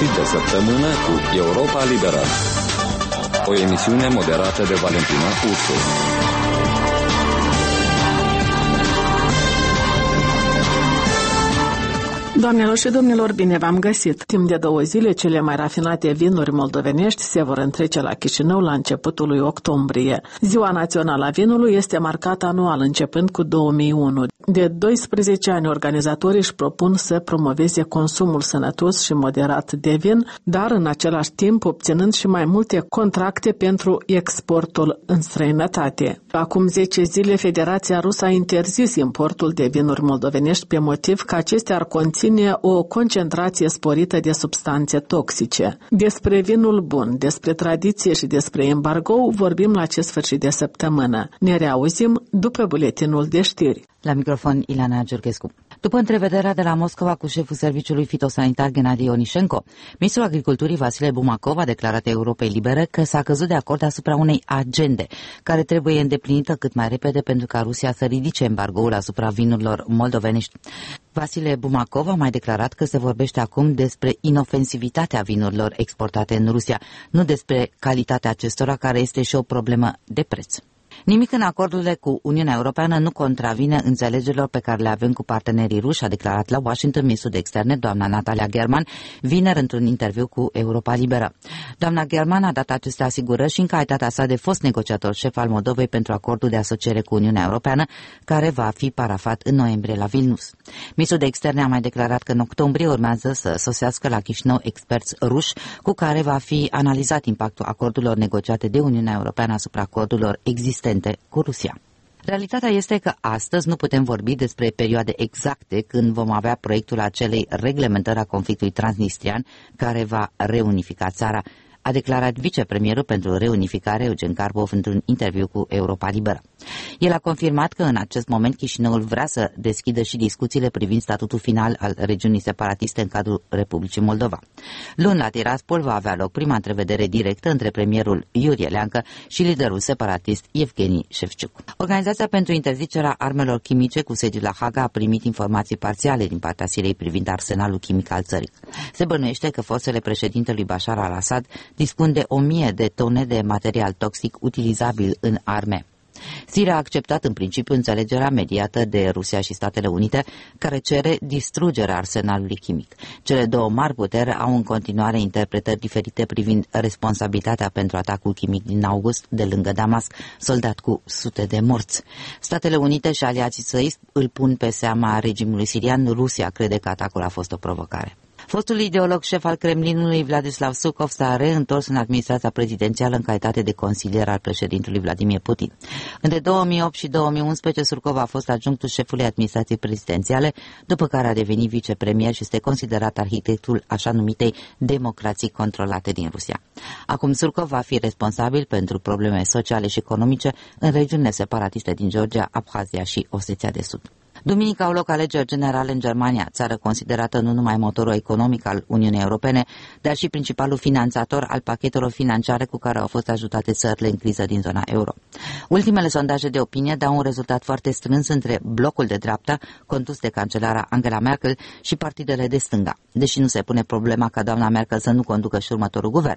sfârșit de săptămână cu Europa Liberă. O emisiune moderată de Valentina Ursu. Doamnelor și domnilor, bine v-am găsit! Timp de 2 zile, cele mai rafinate vinuri moldovenești se vor întrece la Chișinău la începutul lui octombrie. Ziua Națională a Vinului este marcată anual, începând cu 2001. De 12 ani, organizatorii își propun să promoveze consumul sănătos și moderat de vin, dar în același timp obținând și mai multe contracte pentru exportul în străinătate. Acum 10 zile, Federația Rusă a interzis importul de vinuri moldovenești pe motiv că acestea ar conține o concentrație sporită de substanțe toxice. Despre vinul bun, despre tradiție și despre embargo vorbim la acest sfârșit de săptămână. Ne reauzim după buletinul de știri. La microfon, Ileana Giurghescu. După întrevederea de la Moscova cu șeful Serviciului Fitosanitar Gennady Onișenko, ministrul Agriculturii Vasile Bumakov a declarat Europei Libere că s-a căzut de acord asupra unei agende care trebuie îndeplinită cât mai repede pentru ca Rusia să ridice embargoul asupra vinurilor moldovenești. Vasile Bumakov a mai declarat că se vorbește acum despre inofensivitatea vinurilor exportate în Rusia, nu despre calitatea acestora, care este și o problemă de preț. Nimic în acordurile cu Uniunea Europeană nu contravine înțelegerilor pe care le avem cu partenerii ruși, a declarat la Washington ministrul de externe, doamna Natalia German, vineri într-un interviu cu Europa Liberă. Doamna German a dat aceste asigurări și în calitatea sa de fost negociator șef al Moldovei pentru acordul de asociere cu Uniunea Europeană, care va fi parafat în noiembrie la Vilnius. Ministrul de externe a mai declarat că în octombrie urmează să sosească la Chișinău experți ruși cu care va fi analizat impactul acordurilor negociate de Uniunea Europeană asupra acordurilor existente cu Rusia. Realitatea este că astăzi nu putem vorbi despre perioade exacte când vom avea proiectul acelei reglementări a conflictului transnistrian care va reunifica țara, a declarat vicepremierul pentru reunificare Eugen Karbov într-un interviu cu Europa Liberă. El a confirmat că în acest moment Chișinăul vrea să deschidă și discuțiile privind statutul final al regiunii separatiste în cadrul Republicii Moldova. Luni la Tiraspol va avea loc prima întrevedere directă între premierul Iurie Leancă și liderul separatist Evgeni Șefciuc. Organizația pentru interzicerea armelor chimice cu sediul la Haga a primit informații parțiale din partea Siriei privind arsenalul chimic al țării. Se bănuiește că forțele președintelui Bashar al-Assad dispun de 1000 de tone de material toxic utilizabil în arme. Siria a acceptat în principiu înțelegerea mediată de Rusia și Statele Unite, care cere distrugerea arsenalului chimic. Cele două mari puteri au în continuare interpretări diferite privind responsabilitatea pentru atacul chimic din august de lângă Damasc, soldat cu sute de morți. Statele Unite și aliații săi îl pun pe seama regimului sirian. Rusia crede că atacul a fost o provocare. Fostul ideolog șef al Kremlinului, Vladislav Sukov, s-a reîntors în administrația prezidențială în calitate de consilier al președintelui Vladimir Putin. Între 2008 și 2011, Surkov a fost adjunctul șefului administrației prezidențiale, după care a devenit vicepremier și este considerat arhitectul așa numitei democrații controlate din Rusia. Acum Surkov va fi responsabil pentru probleme sociale și economice în regiunile separatiste din Georgia, Abhazia și Osetia de Sud. Duminică au loc alegeri generale în Germania, țară considerată nu numai motorul economic al Uniunii Europene, dar și principalul finanțator al pachetelor financiare cu care au fost ajutate țările în criză din zona euro. Ultimele sondaje de opinie dau un rezultat foarte strâns între blocul de dreapta, condus de cancelara Angela Merkel, și partidele de stânga, deși nu se pune problema ca doamna Merkel să nu conducă și următorul guvern.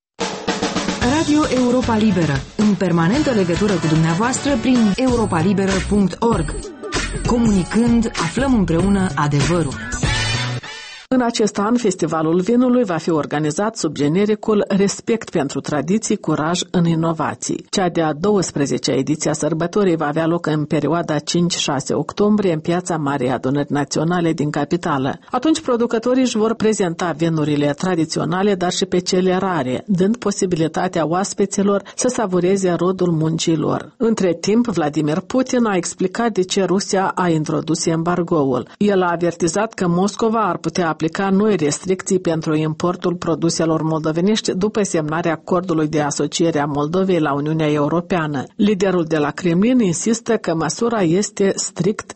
Radio Europa Liberă, în permanentă legătură cu dumneavoastră prin europalibera.org. Comunicând, aflăm împreună adevărul. În acest an, Festivalul Vinului va fi organizat sub genericul Respect pentru tradiții, curaj în inovații. Cea de-a 12-a ediție a sărbătorii va avea loc în perioada 5-6 octombrie în Piața Marei Adunări Naționale din capitală. Atunci producătorii își vor prezenta vinurile tradiționale, dar și pe cele rare, dând posibilitatea oaspeților să savureze rodul muncii lor. Între timp, Vladimir Putin a explicat de ce Rusia a introdus embargoul. El a avertizat că Moscova ar putea aplica noi restricții pentru importul produselor moldovenești după semnarea acordului de asociere a Moldovei la Uniunea Europeană. Liderul de la Kremlin insistă că măsura este strict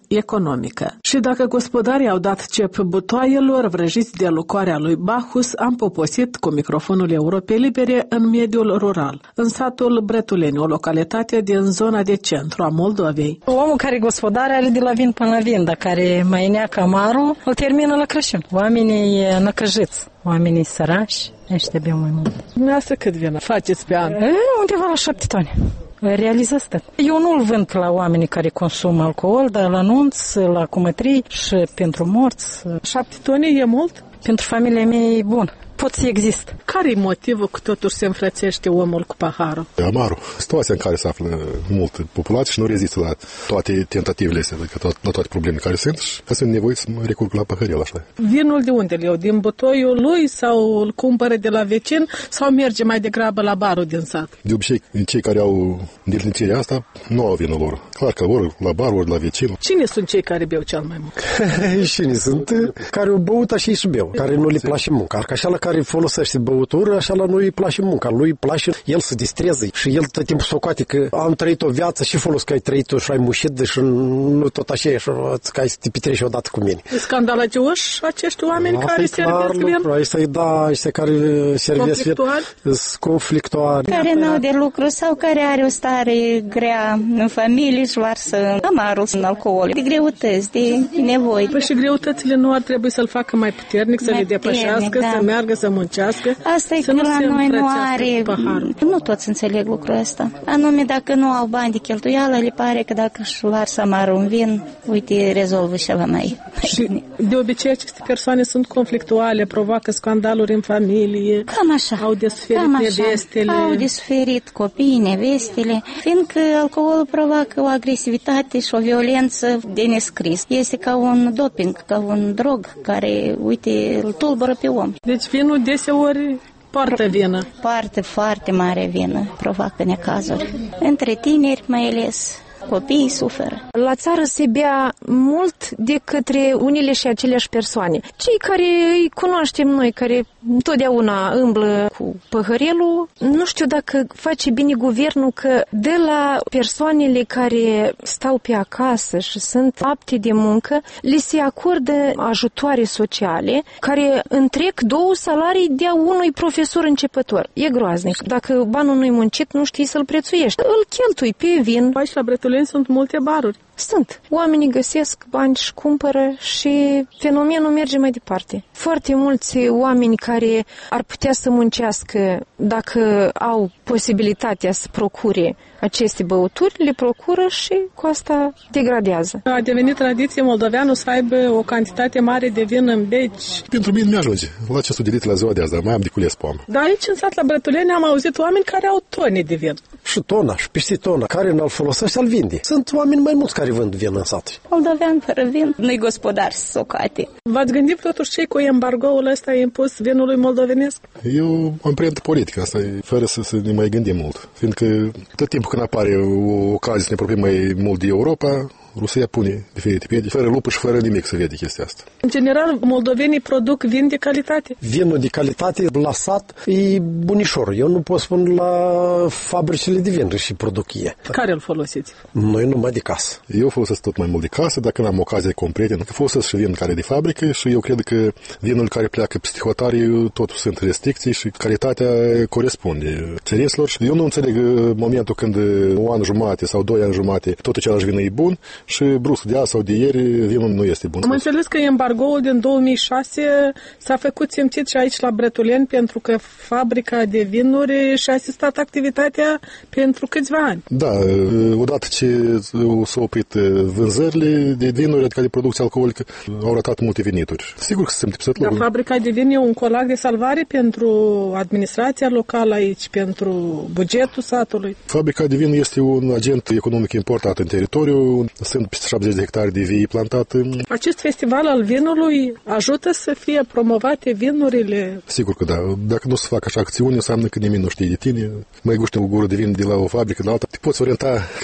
economică. Și dacă gospodarii au dat cep butoaielor vrăjiți de lucoarea lui Bacchus, am poposit cu microfonul Europei Libere în mediul rural, în satul Bretuleni, o localitate din zona de centru a Moldovei. Omul care gospodar are de la vin până la vin, dar care mai neacă amarul, îl termină la Crăciun. Oamenii năcăjiți, oamenii sărași, ăștia beau mai mult. Dumneavoastră cât vină faceți pe an? Undeva la 7 tone. Realizați tot. Eu nu-l vând la oamenii care consumă alcool, dar la nunți, la cumătrii și pentru morți. 7 tone e mult? Pentru familia mea e bun. Pot să exist. Care-i motivul că totuși se înfrățește omul cu paharul? Amarul. Situația în care se află multă populație și nu rezistă la toate tentativele astea, adică la toate problemele care sunt și că sunt nevoiți să recurg la păhărel așa. Vinul de unde îl iau? Din butoiul lui sau îl cumpără de la vecin sau merge mai degrabă la barul din sat? De obicei, cei care au îndilnițirea asta nu au vinul lor. Clar că ori la bar, ori la vecin. Cine sunt cei care beau cel mai mult? Cine sunt? Care au băut așa și beau. Care nu le place munca. Așa la care folosește băutură, așa la nu îi place munca. Lui îi place el să distreze și el tot timpul socoate că am trăit o viață și folos că ai trăit-o și ai mușit și nu tot așa și că ai să te petrești odată cu mine. E scandalagioși acești oameni care servesc vin? Ăștia care servesc vin sunt conflictuari. Care n-au de lucru sau care are o stare grea în familie și varsă amarul în alcool, de greutăți, de nevoi. Păi și greutățile nu ar trebui să-l facă mai puternic, să le depășească, da. Să meargă, să muncească. Asta e că la noi nu are, nu toți înțeleg lucrul ăsta. Anume, dacă nu au bani de cheltuială, le pare că dacă își varsă amarul în vin, uite, rezolvă ceva mai și de obicei aceste persoane sunt conflictuale, provoacă scandaluri în familie. Cam așa. Au de suferit nevestele. Au de suferit copiii, nevestele, fiindcă alcoolul provoacă o agresivitate și o violență de nescris. Este ca un doping, ca un drog care, uite, îl tulbură pe om. Deci vinul deseori poartă vină. Poartă foarte mare vină, provoacă necazuri. Între tineri mai ales. Copiii suferă. La țară se bea mult de către unele și aceleași persoane. Cei care îi cunoaștem noi, care întotdeauna îmblă cu păhărelul, nu știu dacă face bine guvernul că de la persoanele care stau pe acasă și sunt apte de muncă, le se acordă ajutoare sociale care întrec 2 salarii de a unui profesor începător. E groaznic. Dacă banul nu-i muncit, nu știi să-l prețuiești. Îl cheltui pe vin. Aici la Bretuleni sunt multe baruri. Sunt. Oamenii găsesc bani și cumpără și fenomenul merge mai departe. Foarte mulți oameni care ar putea să muncească dacă au posibilitatea să procure aceste băuturi, le procură și cu asta degradează. A devenit tradiție moldoveanul să aibă o cantitate mare de vin în beci. Pentru mine mi-ajunge. La ce studiit la ziua de azi, dar mai am de cules poamă. Dar aici în sat la Bretuleni am auzit oameni care au tone de vin. Și tona, și peste tona. Care n-l folosește, îl vinde. Sunt oameni mai mulți care vând vin în sat. Moldovean fără vin, nu-i gospodar socate. V-ați gândit totuși cei cu embargoul ăsta impus vinului moldovenesc? Eu am prietenă politică, asta e fără să ne mai gândim mult. Fiindcă tot timpul când apare o ocazie să ne apropiem mai mult de Europa, Rusia pune diferite piedi, fără lupă și fără nimic să vede chestia asta. În general, moldovenii produc vin de calitate? Vinul de calitate la sat e bunișor. Eu nu pot spune la fabricile de vin și produc ei. Care îl folosiți? Noi numai de casă. Eu folosesc tot mai mult de casă, dacă n-am ocazie cu un prieten, că folosesc și vin care de fabrică și eu cred că vinul care pleacă peste hotare, totul sunt restricții și calitatea corespunde cereților. Și eu nu înțeleg momentul când 1 an jumate sau 2 ani jumate tot același vin e bun și brusc de azi sau de ieri vinul nu este bun. Am înțeles că embargoul din 2006 s-a făcut simțit și aici la Bretuleni pentru că fabrica de vinuri și-a asistat activitatea pentru câțiva ani. Da, odată ce s-au oprit vânzările de vinuri, adică de producție alcoolică, au ratat multe venituri. Sigur că se simte peste Dar fabrica de vin e un colac de salvare pentru administrația locală aici, pentru bugetul satului. Fabrica de vin este un agent economic important în teritoriu. Sunt peste 70 de hectare de vii plantate. Acest festival al vinului ajută să fie promovate vinurile? Sigur că da. Dacă nu se fac așa acțiuni, înseamnă că nimeni nu știe de tine. Mai guști o gură de vin de la o fabrică de alta. Te poți orienta că vinul nostru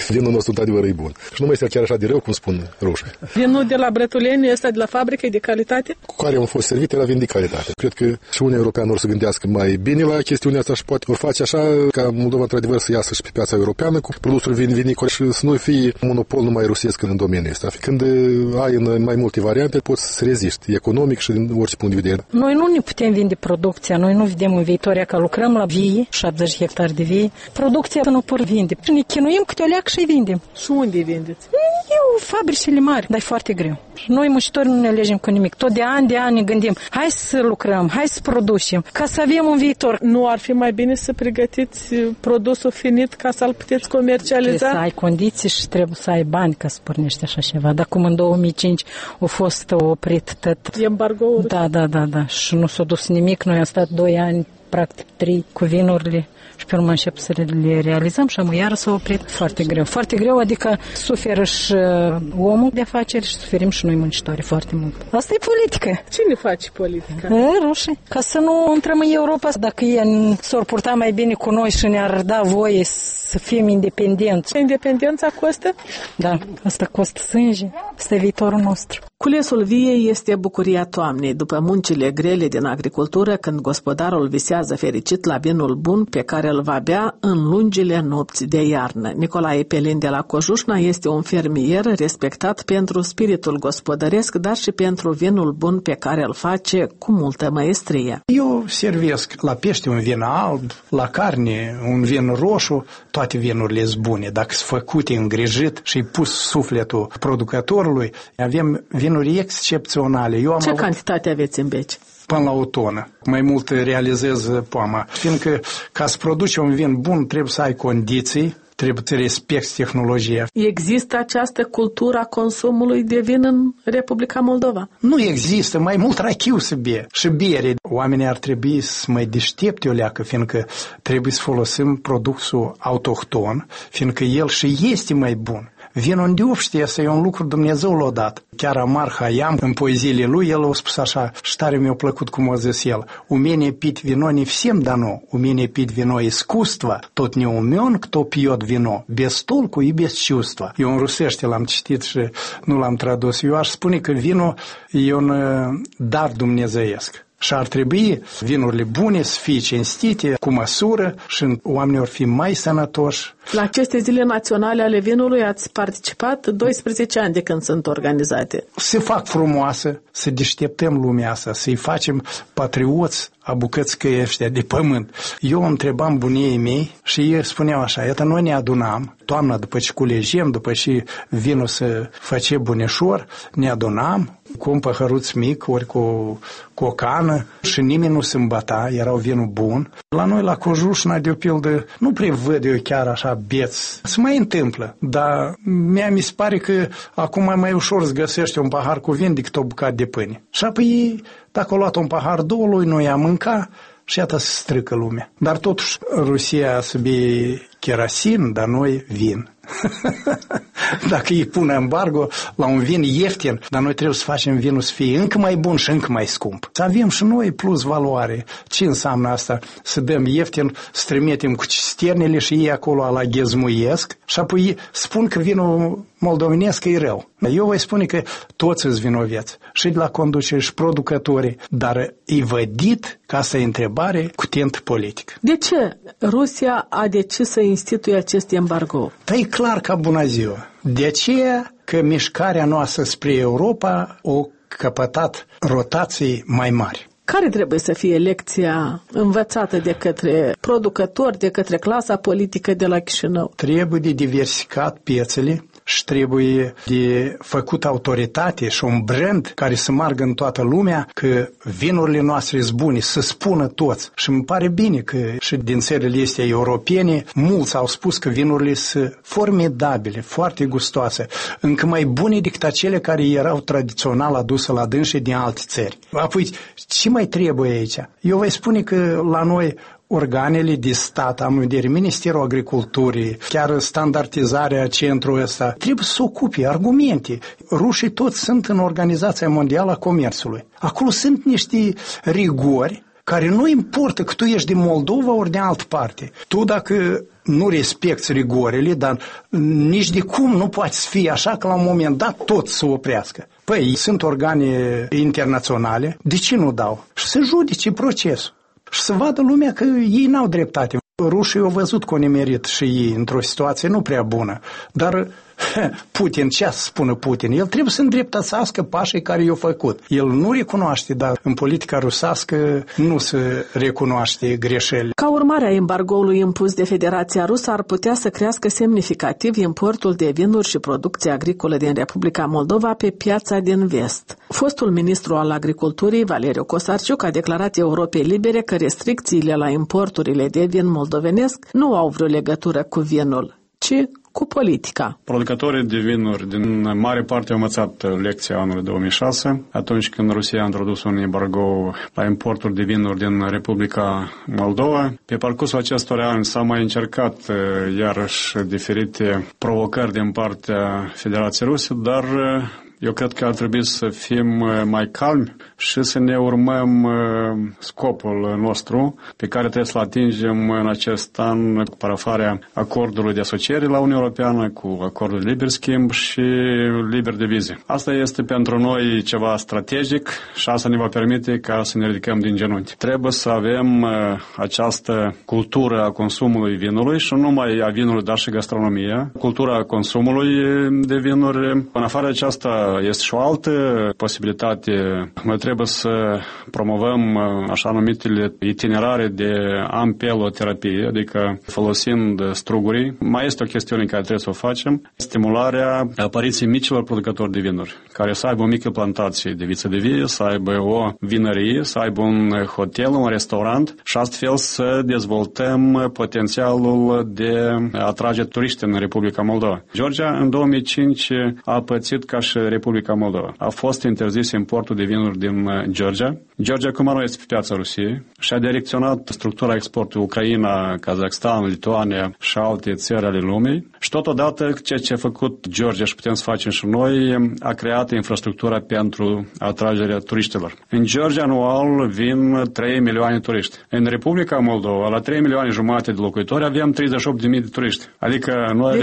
produsul într-adevăr e bun. Și nu mai este chiar așa de rău cum spun rușii. Vinul de la Brătuleni ăsta de la fabrică e de calitate? Cu care au fost servite la vin de calitate. Cred că și Uniunea Europeană or să gândească mai bine la chestiunea asta și poate vor face așa ca Moldova într-adevăr să iasă și pe piața europeană cu produsul vinicol și să nu fie monopol numai rusesc în domeniul ăsta. Când ai în mai multe variante, poți să reziști economic și din orice punct de vedere. Noi nu ne putem vinde producția, noi nu vedem în viitoria că lucrăm la vie, 70 hectare de vie. Producția nu pot vinde. Și ne chinuim câte o leacă și îi vindem. Și unde îi vindeți? Eu, fabricile mari, dar e foarte greu. Noi muncitori nu ne alegem cu nimic. Tot de ani ne gândim, hai să lucrăm, hai să producem, ca să avem un viitor. Nu ar fi mai bine să pregătiți produsul finit ca să-l puteți comercializa? Trebuie să ai condiții și trebuie să ai bani ca să pornești așa ceva. Dar cum în 2005 a fost oprit tot. Embargoul? Da. Și nu s-a dus nimic. Noi am stat 2 ani, practic 3, cu vinurile. Și pe urmă încep să le realizăm și am iară s-a oprit. Foarte greu. Foarte greu, adică suferă și omul de afaceri și suferim și noi muncitorii foarte mult. Asta e politică. Cine face politica? Rușii. Ca să nu intrăm în Europa, dacă ei s-or purta mai bine cu noi și ne-ar da voie să fim independenți. Independența costă? Da, asta costă sânge. Asta e viitorul nostru. Culesul viei este bucuria toamnei, după muncile grele din agricultură, când gospodarul visează fericit la vinul bun pe care îl va bea în lungile nopți de iarnă. Nicolae Pelin de la Cojușna este un fermier respectat pentru spiritul gospodăresc, dar și pentru vinul bun pe care îl face cu multă maestrie. Eu servesc la pește un vin alb, la carne un vin roșu, toate vinurile sunt bune. Dacă sunt făcute, îngrijit și pus sufletul producătorului, avem vinuri excepționale. Ce cantitate aveți în beci? Până la o tonă. Mai mult realizez poama. Fiindcă ca să produci un vin bun trebuie să ai condiții, trebuie să respecti tehnologia. Există această cultură a consumului de vin în Republica Moldova? Nu există, mai mult rachiu să bea și bere. Oamenii ar trebui să mai deștepte o leacă, fiindcă trebuie să folosim produsul autohton, fiindcă el și este mai bun. Vinul de obște, asta e un lucru Dumnezeu l-a dat. Chiar Amar Hayam, în poeziile lui, el a spus așa, și tare mi-a plăcut cum a zis el, умение пить вино не всем дано, умение пить вино искусство, тот не умен, кто пьет вино, без толку и без чувства. Eu în rusește l-am citit și nu l-am tradus. Eu aș spune că vinul e un dar dumnezeiesc. Și ar trebui vinurile bune să fie cinstite, cu măsură și oamenii vor fi mai sănătoși. La aceste zile naționale ale vinului ați participat 12 ani de când sunt organizate. Se fac frumoasă, să deșteptăm lumea asta, să-i facem patrioți a bucățicăi ăștia de pământ. Eu întrebam bunii mei și ei spuneau așa, iată, noi ne adunam, toamna după ce culegem, după ce vinul se face bunișor, ne adunam cu un păhăruț mic, ori cu o cană și nimeni nu se îmbăta, era un vinul bun. La noi, la Cojușna, de o pildă, nu prea văd eu chiar așa beț. Se mai întâmplă, dar mi se pare că acum mai ușor îți găsește un pahar cu vin decât o bucată de pâine. Și apoi, dacă a luat un pahar două, lui nu i-a mâncat și iată se strică lumea. Dar totuși, Rusia să bie kerosin, dar noi vin. Dacă îi pune embargo la un vin ieftin, dar noi trebuie să facem vinul să fie încă mai bun și încă mai scump. Să avem și noi plus valoare. Ce înseamnă asta? Să dăm ieftin, să trimitem cu cisternele și ei acolo la ghezmuiesc și apoi spun că vinul moldovenesc e rău. Eu voi spune că toți sunt vinoveți, și de la conducere și producătorii, dar e vădit, ca asta e întrebare, cu tent politic. De ce Rusia a decis să instituie acest embargo? Da, e clar ca bună ziua. De aceea că mișcarea noastră spre Europa o căpătat rotații mai mari. Care trebuie să fie lecția învățată de către producători, de către clasa politică de la Chișinău? Trebuie de diversificat piețele și trebuie de făcut autoritate și un brand care să meargă în toată lumea că vinurile noastre sunt bune, să spună toți. Și îmi pare bine că și din țările astea europene mulți au spus că vinurile sunt formidabile, foarte gustoase, încă mai bune decât acele care erau tradițional aduse la dânșe din alte țări. Apoi, ce mai trebuie aici? Eu voi spune că la noi organele de stat, am în vedere Ministerul Agriculturii, chiar standardizarea centrul ăsta, trebuie să ocupe argumente. Rușii toți sunt în Organizația Mondială a Comerțului. Acolo sunt niște rigori care nu importă că tu ești din Moldova ori de altă parte. Tu dacă nu respecti rigorile, dar nici de cum nu poate să fie așa că la un moment dat tot să oprească. Păi, sunt organe internaționale, de ce nu dau? Și să judece procesul. Și să vadă lumea că ei n-au dreptate. Rușii au văzut că o nimerit și ei într-o situație nu prea bună, dar Putin, ce să spună Putin? El trebuie să îndreptățească pașii care i-au făcut. El nu recunoaște, dar în politica rusească nu se recunoaște greșeli. Ca urmare a embargoului impus de Federația Rusă, ar putea să crească semnificativ importul de vinuri și producție agricolă din Republica Moldova pe piața din vest. Fostul ministru al agriculturii, Valeriu Cosarciuc, a declarat Europei Libere că restricțiile la importurile de vin moldovenesc nu au vreo legătură cu vinul, ci cu politica. Producătorii de vinuri din mare parte au învățat lecția anului 2006, atunci când Rusia a introdus un embargo la importuri de vinuri din Republica Moldova. Pe parcursul acestor ani s-a mai încercat iarăși diferite provocări din partea Federației Ruse, dar eu cred că ar trebui să fim mai calmi și să ne urmăm scopul nostru pe care trebuie să-l atingem în acest an cu parafarea acordului de asociere la Uniunea Europeană, cu acordul de liber schimb și liber de vize. Asta este pentru noi ceva strategic și asta ne va permite ca să ne ridicăm din genunchi. Trebuie să avem această cultură a consumului vinului și nu numai a vinului, dar și gastronomia. Cultura consumului de vinuri. În afară de aceasta este și o altă posibilitate. Noi trebuie să promovăm așa numitele itinerare de ampeloterapie, adică folosind strugurii. Mai este o chestiune care trebuie să o facem. Stimularea apariției micilor producători de vinuri, care să aibă o mică plantație de viță de vie, să aibă o vinărie, să aibă un hotel, un restaurant și astfel să dezvoltăm potențialul de a atrage turiști în Republica Moldova. Georgia în 2005 a pățit ca și Republica Moldova. A fost interzis importul de vinuri din Georgia. Georgia acum nu este pe piața Rusiei și a direcționat structura exportului Ucraina, Kazakhstan, Lituania și alte țări ale lumii. Și totodată ceea ce a făcut Georgia și putem să facem și noi, a creat infrastructura pentru atragerea turiștilor. În Georgia anual vin 3 milioane turiști. În Republica Moldova, la 3 milioane jumate de locuitori, avem 38.000 de turiști. Adică noi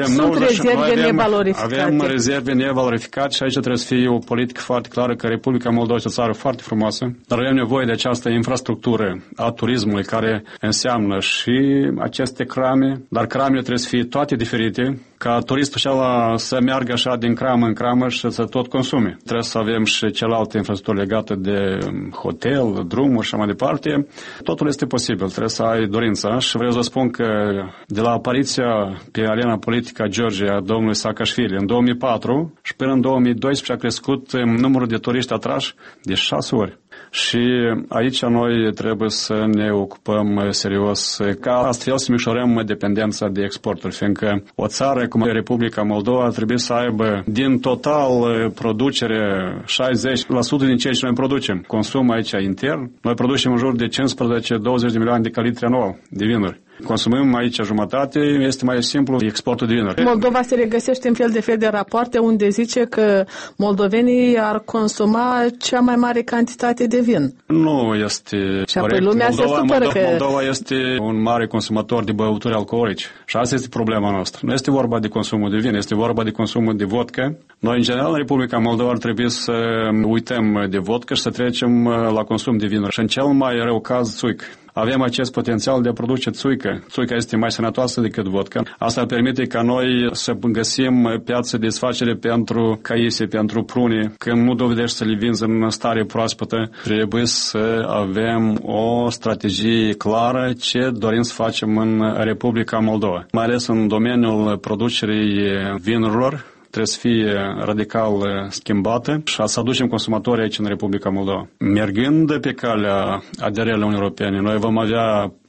avem rezerve nevalorificate și aici trebuie să fie o politică foarte clară că Republica Moldova este o țară foarte frumoasă, dar avem nevoie de această infrastructură a turismului care înseamnă și aceste crame, dar cramele trebuie să fie toate diferite, ca turistul acela să meargă așa din cramă în cramă și să tot consume. Trebuie să avem și cealaltă infrastructură legată de hotel, drumuri și mai departe. Totul este posibil, trebuie să ai dorința și vreau să spun că de la apariția pe arena politică a Georgiei a domnului Saakashvili în 2004 și până în 2012 a crescut numărul de turiști atrași de 6 ori. Și aici noi trebuie să ne ocupăm serios ca astfel să micșorăm dependența de exporturi, fiindcă o țară cum Republica Moldova trebuie să aibă din total producere 60% din ceea ce noi producem. Consum aici intern, noi producem în jur de 15-20 de milioane de litri anual de vinuri. Consumăm aici jumătate, este mai simplu exportul de vinuri. Moldova se regăsește în fel de rapoarte unde zice că moldovenii ar consuma cea mai mare cantitate de vin. Nu este și corect. Lumea Moldova este un mare consumator de băuturi alcoolice și asta este problema noastră. Nu este vorba de consumul de vin, este vorba de consumul de vodka. Noi, în general, în Republica Moldova ar trebui să uităm de vodka și să trecem la consum de vinuri. Și în cel mai rău caz, țuică. Avem acest potențial de a produce țuică. Țuica este mai sănătoasă decât vodka. Asta permite ca noi să găsim piață de desfacere pentru caise, pentru prune. Când nu dovedești să le vinzi în stare proaspătă, trebuie să avem o strategie clară ce dorim să facem în Republica Moldova. Mai ales în domeniul producerii vinurilor, trebuie să fie radical schimbată și să aducem consumatorii aici în Republica Moldova. Mergând pe calea aderării la Uniunea Europeană, noi vom avea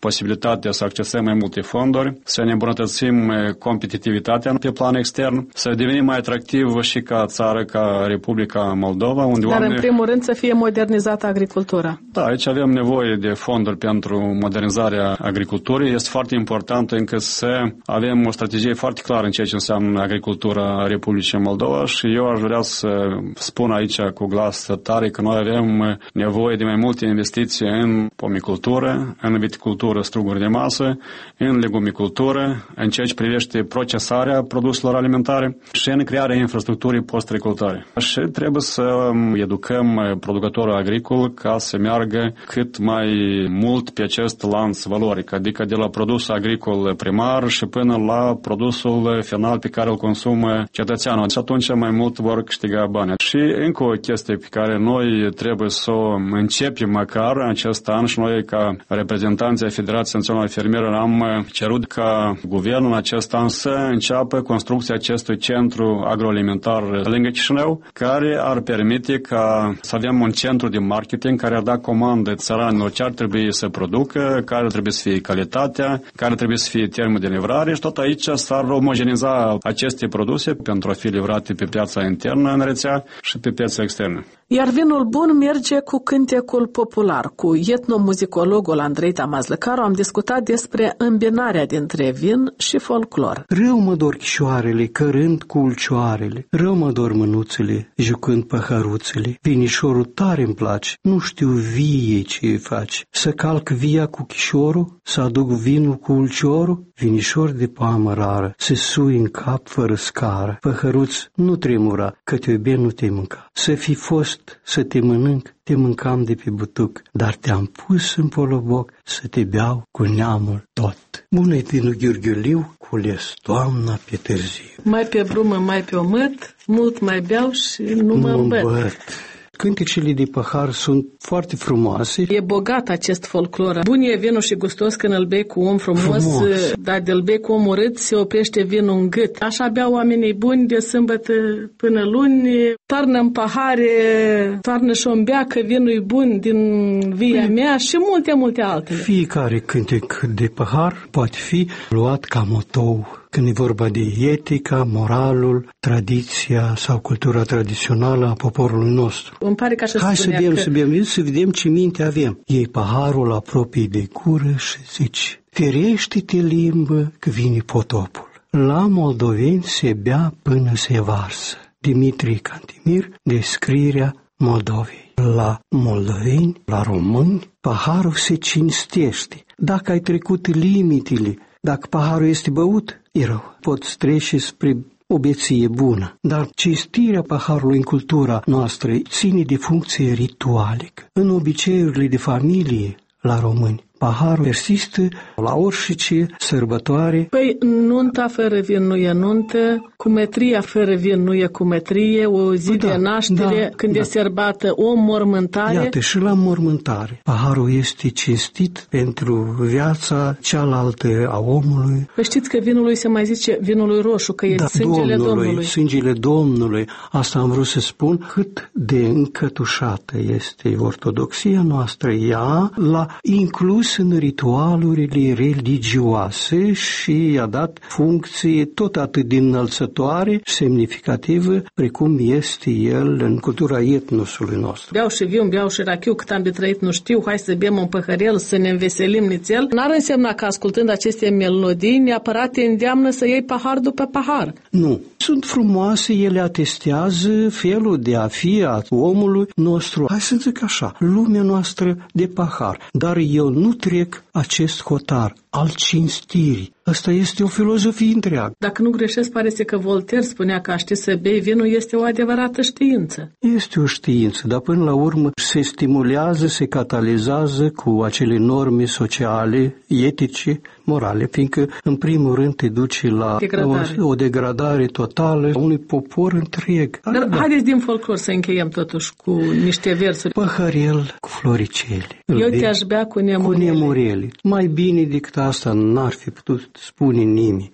posibilitatea să accesăm mai multe fonduri, să ne îmbunătățim competitivitatea pe plan extern, să devenim mai atractiv și ca țară, ca Republica Moldova, unde Dar în primul rând să fie modernizată agricultura. Da, aici avem nevoie de fonduri pentru modernizarea agriculturii. Este foarte important încă să avem o strategie foarte clară în ceea ce înseamnă agricultura Republicii Moldova și eu aș vrea să spun aici cu glas tare că noi avem nevoie de mai multe investiții în pomicultură, în viticultură, struguri de masă, în legumicultură, în ceea ce privește procesarea produselor alimentare și în crearea infrastructurii post-recoltare. Și trebuie să educăm producătorul agricol ca să meargă cât mai mult pe acest lanț valoric, adică de la produsul agricol primar și până la produsul final pe care îl consumă cetățeanul. Și atunci mai mult vor câștiga bani. Și încă o chestie pe care noi trebuie să o începem măcar acest an și noi ca reprezentanții Federației Naționale Fermiere am cerut ca guvernul în acest an să înceapă construcția acestui centru agroalimentar lângă Chișinău, care ar permite ca să avem un centru de marketing care ar da comandă țăranilor ce ar trebui să producă, care trebuie să fie calitatea, care trebuie să fie termenul de livrare și tot aici s-ar omogeniza aceste produse pentru a fi livrate pe piața internă în rețea și pe piața externă. Iar vinul bun merge cu cântecul popular. Cu etnomuzicologul Andrei Tamazlăcaru am discutat despre îmbinarea dintre vin și folclor. Rău mă dor chișoarele, cărând cu ulcioarele, rău mă dor mânuțele, jucând păhăruțele. Vinișorul tare îmi place, nu știu vie ce îi faci. Să calc via cu chișorul, să aduc vinul cu ulciorul, vinișor de pamă rară, se sui în cap fără scară. Păhăruț, nu tremura, că te iubesc nu te mânca. Să fi fost să te mănânc, te mâncam de pe butuc, dar te-am pus în poloboc să te beau cu neamul tot. Bună-i vinul ghiurghiuliu, cules toamna pe târziu. Mai pe brumă, mai pe omăt, mult mai beau și nu mă îmbăt. Cântecele de pahar sunt foarte frumoase. E bogat acest folclor. Bun e vinul și gustos când îl bei cu om frumos, dar de-l bei cu om urât se oprește vinul în gât. Așa beau oamenii buni de sâmbătă până luni, toarnă în pahare, toarnă și o beacă, vinul e bun din via mea și multe altele. Fiecare cântec de pahar poate fi luat ca motou. Când e vorba de etica, moralul, tradiția sau cultura tradițională a poporului nostru. Îmi pare că așa Hai să bem, să vedem ce minte avem. Iei paharul apropii de gură și zici: ferește-te limbă că vine potopul. La moldoveni se bea până se varsă. Dimitrie Cantemir, descrierea Moldovei. La moldoveni, la români, paharul se cinstește. Dacă ai trecut limitele, dacă paharul este băut, e rău. Poți trece spre o beție bună. Dar cinstirea paharului în cultura noastră ține de funcție ritualică. În obiceiurile de familie la români, paharul persistă la orice sărbătoare. Păi, nunta fără vin nu e nuntă, cumetria fără vin nu e cumetrie, o zi de naștere, când e sărbată o mormântare. Iată, și la mormântare. Paharul este cinstit pentru viața cealaltă a omului. Păi știți că vinului se mai zice vinului roșu, că e sângele Domnului. Sângele Domnului. Asta am vrut să spun. Cât de încătușată este ortodoxia noastră, ea l-a inclus în ritualurile religioase și i-a dat funcție tot atât de înălțătoare, semnificativă, precum este el în cultura etnosului nostru. Beau și vin, beau și rachiu, cât am de trăit nu știu, hai să bem un păhărel, să ne înveselim nițel. N-ar însemna că ascultând aceste melodii neapărat te îndeamnă să iei pahar după pahar. Nu. Sunt frumoase, ele atestează felul de a fi a omului nostru. Hai să zic așa, lumea noastră de pahar, dar eu nu trec acest hotar al cinstirii. Asta este o filozofie întreagă. Dacă nu greșesc, pare că Voltaire spunea că a ști să bei vinul este o adevărată știință. Este o știință, dar până la urmă se stimulează, se catalizează cu acele norme sociale, etice, morale, fiindcă în primul rând te duce la o degradare totală a unui popor întreg. Dar haideți din folclor să încheiem totuși cu niște versuri. Păhărel cu floricele. Eu te-aș bea cu nemurele. Mai bine decât asta n-ar fi putut spune nimeni.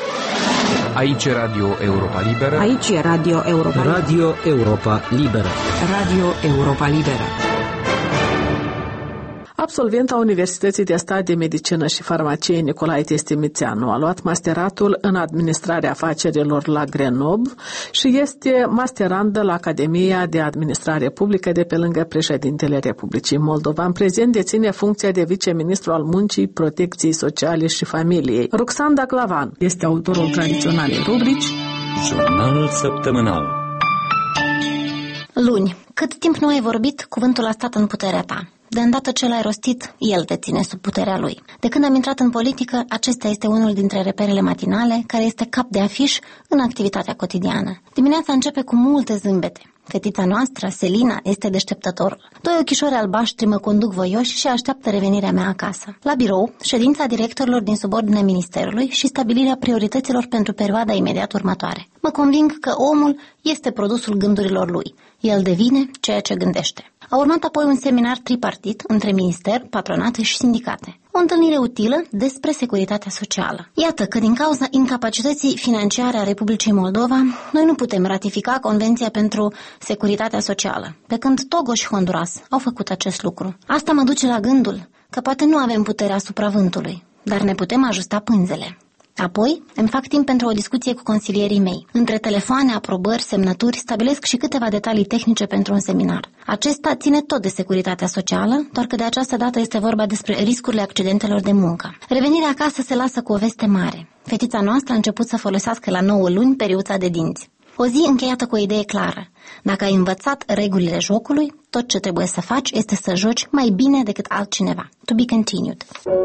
Aici e Radio Europa Liberă. Aici e Radio Europa Liberă. Radio Europa Liberă. Radio Europa Liberă. Absolventa Universității de Stat de Medicină și Farmacie Nicolae Testimițeanu a luat masteratul în administrarea afacerilor la Grenoble și este masterandă la Academia de Administrare Publică de pe lângă președintele Republicii Moldova. În prezent deține funcția de viceministru al Muncii, Protecției Sociale și Familiei. Ruxanda Clavan este autorul tradiționalei rubrici Jurnalul săptămânal. Luni. Cât timp nu ai vorbit, cuvântul a stat în puterea ta. De îndată ce l-ai rostit, el te ține sub puterea lui. De când am intrat în politică, acesta este unul dintre reperele matinale, care este cap de afiș în activitatea cotidiană. Dimineața începe cu multe zâmbete. Fetița noastră, Selina, este deșteptătorul. Doi ochișori albaștri mă conduc voioși și așteaptă revenirea mea acasă. La birou, ședința directorilor din subordinea ministerului și stabilirea priorităților pentru perioada imediat următoare. Mă conving că omul este produsul gândurilor lui. El devine ceea ce gândește. A urmat apoi un seminar tripartit între minister, patronate și sindicate. O întâlnire utilă despre securitatea socială. Iată că din cauza incapacității financiare a Republicii Moldova, noi nu putem ratifica Convenția pentru Securitatea Socială, pe când Togo și Honduras au făcut acest lucru. Asta mă duce la gândul că poate nu avem puterea asupra vântului, dar ne putem ajusta pânzele. Apoi îmi fac timp pentru o discuție cu consilierii mei. Între telefoane, aprobări, semnături, stabilesc și câteva detalii tehnice pentru un seminar. Acesta ține tot de securitatea socială, doar că de această dată este vorba despre riscurile accidentelor de muncă. Revenirea acasă se lasă cu o veste mare. Fetița noastră a început să folosească la 9 luni periuța de dinți. O zi încheiată cu o idee clară. Dacă ai învățat regulile jocului, tot ce trebuie să faci este să joci mai bine decât altcineva. To be continued.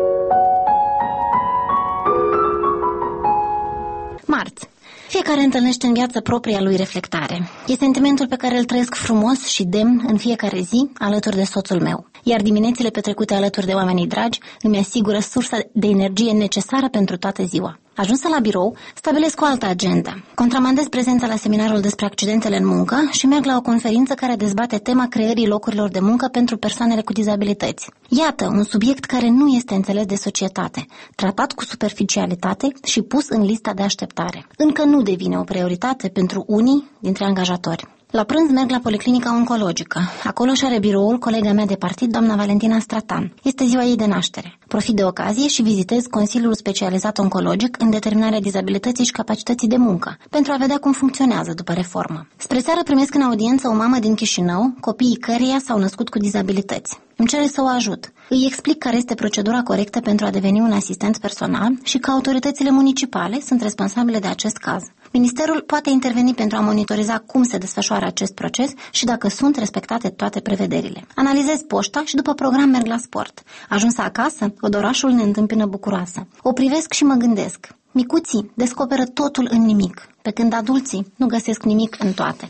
Marți. Fiecare întâlnește în viață propria lui reflectare. E sentimentul pe care îl trăiesc frumos și demn în fiecare zi alături de soțul meu. Iar diminețile petrecute alături de oamenii dragi îmi asigură sursa de energie necesară pentru toată ziua. Ajunsă la birou, stabilesc o altă agendă. Contramandez prezența la seminarul despre accidentele în muncă și merg la o conferință care dezbate tema creării locurilor de muncă pentru persoanele cu dizabilități. Iată, un subiect care nu este înțeles de societate, tratat cu superficialitate și pus în lista de așteptare. Încă nu devine o prioritate pentru unii dintre angajatori. La prânz merg la policlinica oncologică. Acolo și are biroul colega mea de partid, doamna Valentina Stratan. Este ziua ei de naștere. Profit de ocazie și vizitez Consiliul Specializat Oncologic în determinarea dizabilității și capacității de muncă, pentru a vedea cum funcționează după reformă. Spre seară primesc în audiență o mamă din Chișinău, copiii căreia s-au născut cu dizabilități. Îmi cere să o ajut. Îi explic care este procedura corectă pentru a deveni un asistent personal și că autoritățile municipale sunt responsabile de acest caz. Ministerul poate interveni pentru a monitoriza cum se desfășoară acest proces și dacă sunt respectate toate prevederile. Analizez poșta și după program merg la sport. Ajunsă acasă, odorașul ne întâmpină bucuroasă. O privesc și mă gândesc. Micuții descoperă totul în nimic, pe când adulții nu găsesc nimic în toate.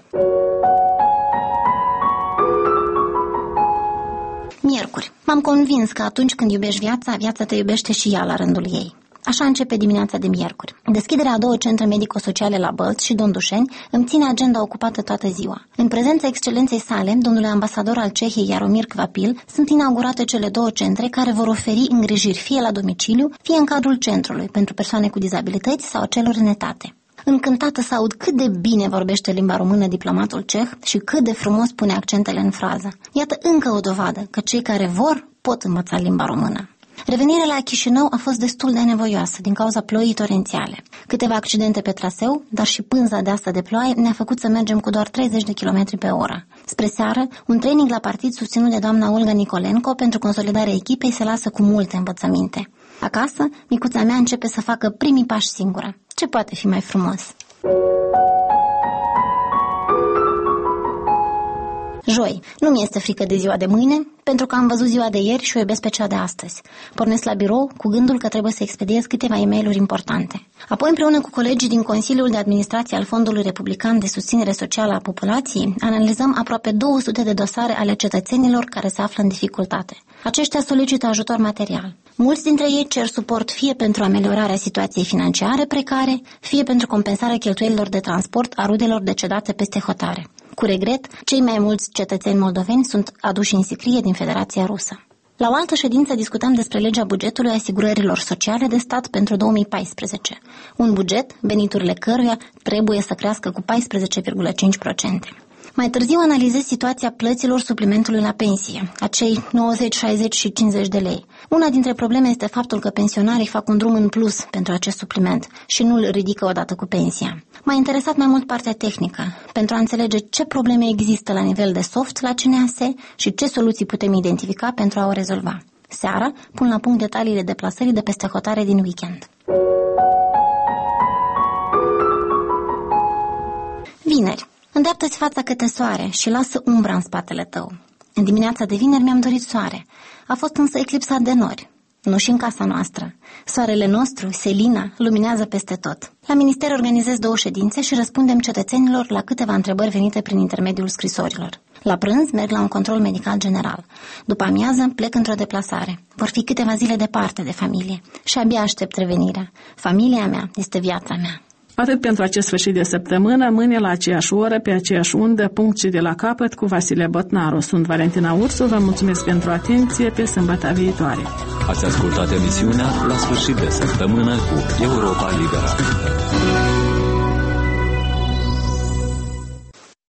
Miercuri. M-am convins că atunci când iubești viața, viața te iubește și ea la rândul ei. Așa începe dimineața de miercuri. Deschiderea a 2 centre medico-sociale la Bălți și Dondușeni îmi ține agenda ocupată toată ziua. În prezența excelenței sale, domnule ambasador al Cehiei Jaromir Kvapil, sunt inaugurate cele 2 centre care vor oferi îngrijiri fie la domiciliu, fie în cadrul centrului pentru persoane cu dizabilități sau celor în etate. Încântată să aud cât de bine vorbește limba română diplomatul ceh și cât de frumos pune accentele în frază. Iată încă o dovadă că cei care vor pot învăța limba română. Revenirea la Chișinău a fost destul de nevoioasă din cauza ploii torențiale. Câteva accidente pe traseu, dar și pânza deasă de ploaie ne-a făcut să mergem cu doar 30 de km pe oră. Spre seară, un training la partid susținut de doamna Olga Nicolenco pentru consolidarea echipei se lasă cu multe învățăminte. Acasă, micuța mea începe să facă primii pași singură. Ce poate fi mai frumos? Joi. Nu mi este frică de ziua de mâine, pentru că am văzut ziua de ieri și o iubesc pe cea de astăzi. Pornesc la birou cu gândul că trebuie să expediez câteva e-mail-uri importante. Apoi, împreună cu colegii din Consiliul de Administrație al Fondului Republican de Susținere Socială a Populației, analizăm aproape 200 de dosare ale cetățenilor care se află în dificultate. Aceștia solicită ajutor material. Mulți dintre ei cer suport fie pentru ameliorarea situației financiare precare, fie pentru compensarea cheltuielilor de transport a rudelor decedate peste hotare. Cu regret, cei mai mulți cetățeni moldoveni sunt aduși în sicrie din Federația Rusă. La o altă ședință discutam despre legea bugetului asigurărilor sociale de stat pentru 2014. Un buget, veniturile căruia trebuie să crească cu 14,5%. Mai târziu analizez situația plăților suplimentului la pensie, acei 90, 60 și 50 de lei. Una dintre probleme este faptul că pensionarii fac un drum în plus pentru acest supliment și nu îl ridică odată cu pensia. M-a interesat mai mult partea tehnică, pentru a înțelege ce probleme există la nivel de soft la CNAS și ce soluții putem identifica pentru a o rezolva. Seara pun la punct detaliile deplasării de peste hotare din weekend. Vineri. Îndeaptă-ți fața către soare și lasă umbra în spatele tău. În dimineața de vineri mi-am dorit soare. A fost însă eclipsat de nori. Nu și în casa noastră. Soarele nostru, Selina, luminează peste tot. La minister organizez 2 ședințe și răspundem cetățenilor la câteva întrebări venite prin intermediul scrisorilor. La prânz merg la un control medical general. După amiază plec într-o deplasare. Vor fi câteva zile departe de familie și abia aștept revenirea. Familia mea este viața mea. Atât pentru acest sfârșit de săptămână, mâine la aceeași oră, pe aceeași undă, punct și de la capăt, cu Vasile Botnaru. Sunt Valentina Ursu, vă mulțumesc pentru atenție, pe sâmbătă viitoare. Ați ascultat emisiunea La sfârșit de săptămână cu Europa Liberă.